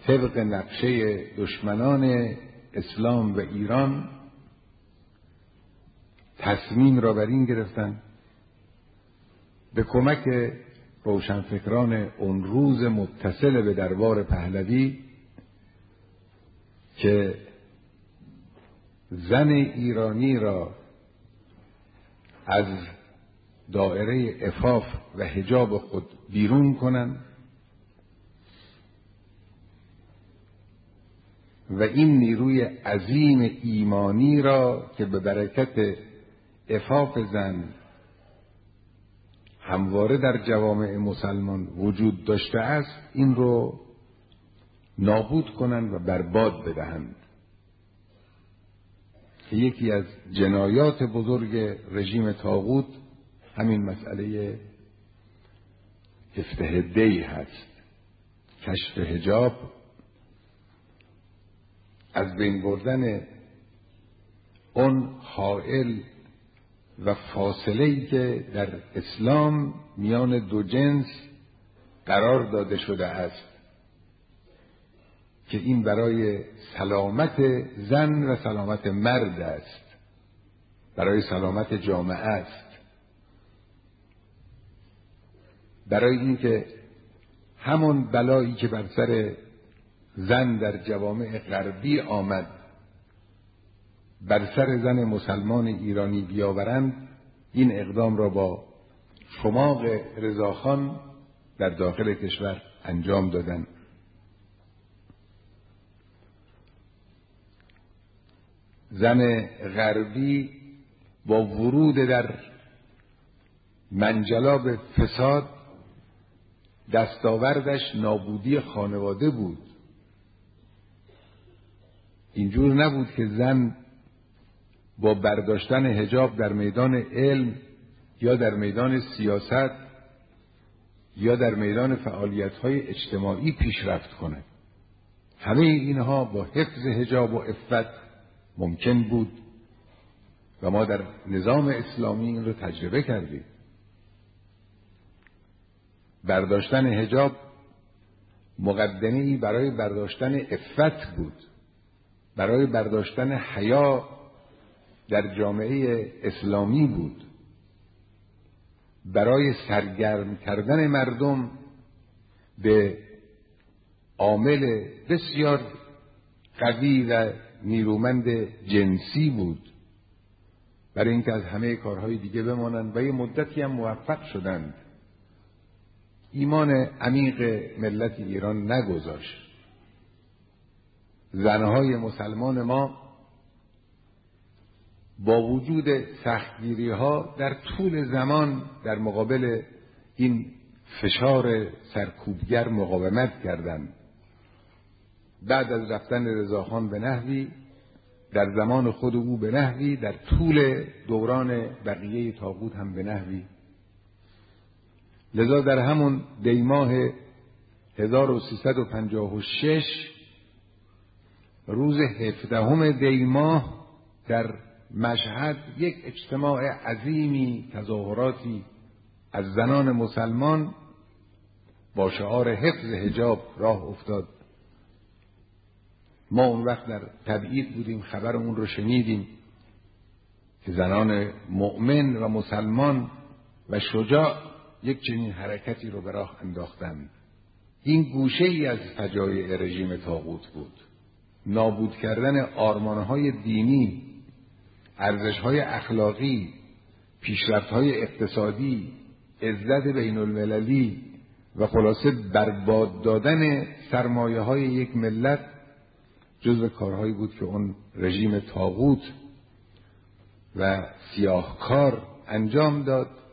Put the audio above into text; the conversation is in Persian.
طبق نقشه دشمنان اسلام و ایران تصمیم را بر این گرفتند به کمک روشنفکران اون روز متصل به دربار پهلوی که زن ایرانی را از دایره عفاف و حجاب خود بیرون کنند و این نیروی عظیم ایمانی را که به برکت عفاف زن همواره در جوامع مسلمان وجود داشته است این رو نابود کنند و برباد بدهند. یکی از جنایات بزرگ رژیم طاغوت همین مسئله افتح دی هست، کشف حجاب، از بین بردن اون حائل و فاصله‌ای که در اسلام میان دو جنس قرار داده شده است که این برای سلامت زن و سلامت مرد است، برای سلامت جامعه است، برای اینکه همون بلایی که بر سر زن در جوامع غربی آمد بر سر زن مسلمان ایرانی بیاورند. این اقدام را با شماغ رضاخان در داخل کشور انجام دادند. زن غربی با ورود در منجلاب فساد دستاوردش نابودی خانواده بود. اینجور نبود که زن با برداشتن حجاب در میدان علم یا در میدان سیاست یا در میدان فعالیت‌های اجتماعی پیشرفت کند. همه اینها با حفظ حجاب و عفت ممکن بود و ما در نظام اسلامی این رو تجربه کردیم. برداشتن حجاب مقدمه‌ای برای برداشتن عفت بود، برای برداشتن حیا در جامعه اسلامی بود، برای سرگرم کردن مردم به عامل بسیار قوی و نیرومند جنسی بود، برای اینکه از همه کارهای دیگه بمانند و یه مدتی هم موفق شدند. ایمان عمیق ملت ایران نگذاشت. زنهای مسلمان ما با وجود سختگیری ها در طول زمان در مقابل این فشار سرکوبگر مقاومت کردند. بعد از رفتن رضاخان به نحوی، در زمان خود او به نحوی، در طول دوران بقیه طاغوت هم به نحوی. لذا در همون دیماه 1356 روز 17 دیماه در مشهد یک اجتماع عظیمی، تظاهراتی از زنان مسلمان با شعار حفظ حجاب راه افتاد. ما اون وقت در تبعید بودیم، خبر اون رو شنیدیم که زنان مؤمن و مسلمان و شجاع یک چنین حرکتی رو به راه انداختند. این گوشه ای از فجایع رژیم طاغوت بود. نابود کردن آرمانهای دینی، ارزش‌های اخلاقی، پیشرفت‌های اقتصادی، عزت بین المللی و خلاصه برباد دادن سرمایه‌های یک ملت جزو کارهایی بود که اون رژیم طاغوت و سیاهکار انجام داد